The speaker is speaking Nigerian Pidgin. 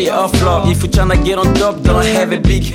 off flop. If you tryna get on top, don't have a big